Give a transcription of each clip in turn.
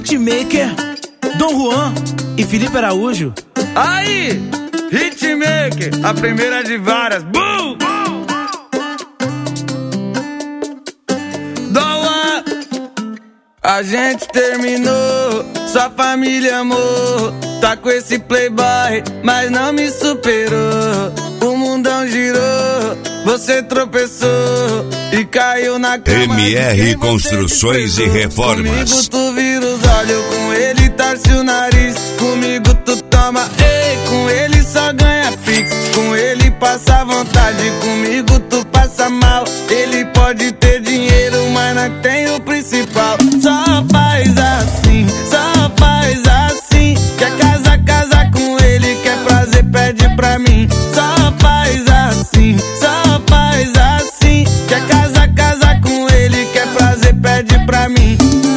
Hitmaker, Dom Juan e Felipe Araújo. Aí, Hitmaker, a primeira de várias. Boom! Dom Juan, a gente terminou, sua família amou. Tá com esse playboy, mas não me superou. O mundão girou, você tropeçou e caiu na cama. MR Construções e Reformas. Comigo tu vira os olhos, com ele torce o nariz. Comigo tu toma, ei, com ele só ganha pix. Com ele passa vontade, comigo tu passa mal. Ele pode ter dinheiro, mas não tem o principal. Só faz assim, só faz assim. Quer casar com ele, quer prazer, pede pra mim. Só faz assim, só faz assim. Quer casar com ele, quer prazer, pede pra mim.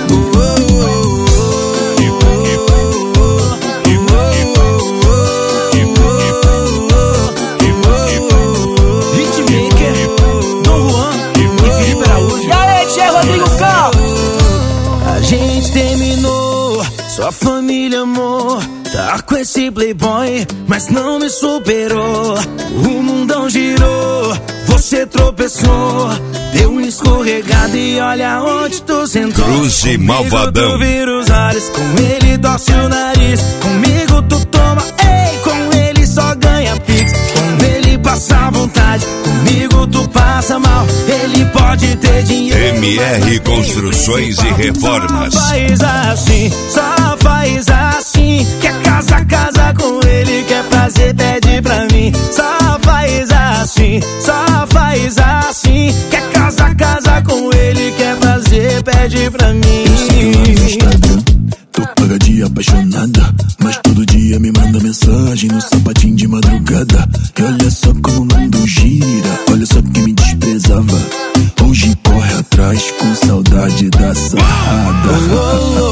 Hitmaker, Dom Juan e Felipe Araújo. E aí, Tchê Rodrigo Campos. A gente terminou, sua família amor. Tá com esse playboy, mas não me superou. O mundão girou, você tropeçou. Deu uma escorregada e olha onde tu sentou. Cruz e Malvadão. Tu vira os olhos, com ele torce o nariz. Comigo tu toma, ei, com ele só ganha pix. Com ele passa vontade, comigo tu passa mal. Ele pode ter dinheiro, MR Construções e Reformas. só faz assim, só faz assim. Quer casar com ele, quer prazer, pede pra mim. Só faz assim, só faz assim. Quer casar com ele, quer prazer, pede pra mim. Eu sigo lá no Instagram, tô paga de apaixonada, mas todo dia me manda mensagem no sapatinho de madrugada. E olha só como mando gira, olha só que me desprezava. Hoje corre atrás com saudade da sarrada.